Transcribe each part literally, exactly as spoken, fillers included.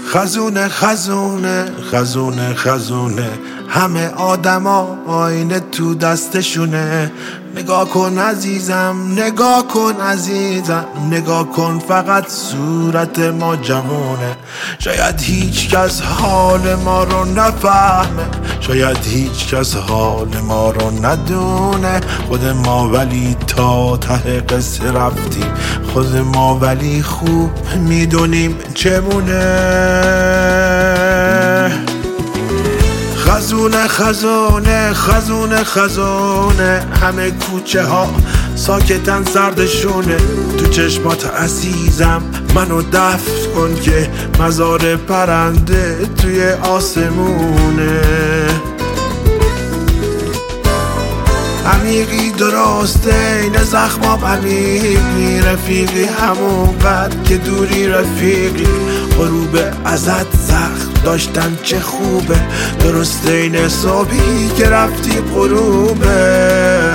خزونه خزونه خزونه خزونه همه آدما آینه تو دستشونه. نگاه کن عزیزم، نگاه کن عزیزم، نگاه کن فقط صورت ما جوونه. شاید هیچ کس حال ما رو نفهمه، شاید هیچ کس حال ما رو ندونه. خود ما ولی تا ته قصه رفتیم، خود ما ولی خوب میدونیم چمونه. خزونه خزونه خزونه خزونه همه کوچه ها ساکتن سردشونه. تو چشمات عزیزم منو دفن کن که مزار پرنده توی آسمونه. عمیقی درسته این زخمام عمیقی، رفیقی همون قد که دوری رفیقی. غروب ازت زخم داشتن چه خوبه، درسته این صبحی که رفتی غروبه.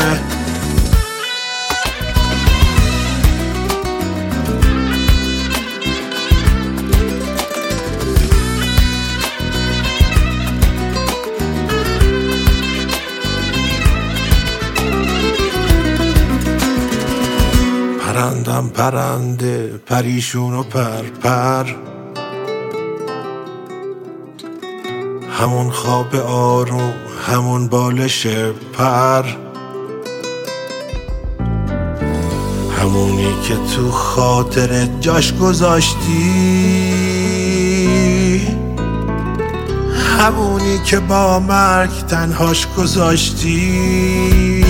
پرندم پرنده پریشون و پر پر، همون خواب آروم همون بالش پر، همونی که تو خاطر جاش گذاشتی، همونی که با مرگ تنهاش گذاشتی.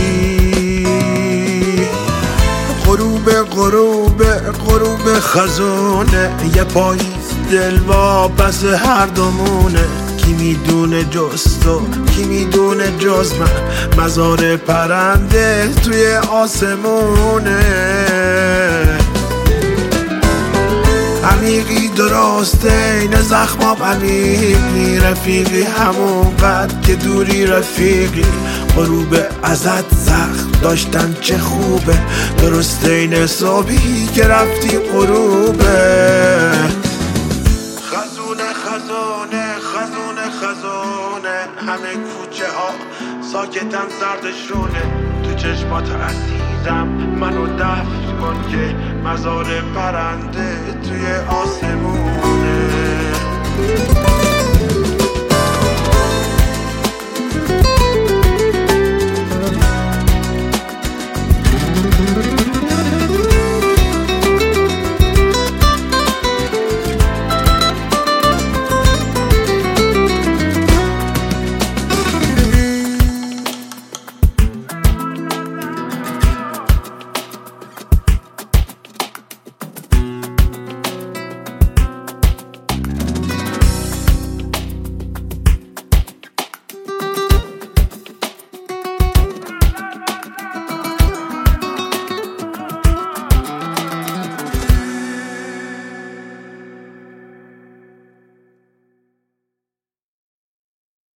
غروب غروب غروب خزونه یه پاییز دل با بس هر دومونه. کی میدونه جز تو، کی میدونه جز من، مزار پرنده توی آسمونه. عمیقی درسته این زخمام عمیقی، رفیقی همون قد که دوری رفیقی. غروب ازت زخم داشتن چه خوبه، درسته این صبحی که رفتی غروبه. خزونه خزونه خزونه خزونه همه کوچه ها ساکتن سردشونه. تو چشمات عزیزم منو دفن کن که مزار پرنده توی آسمونه.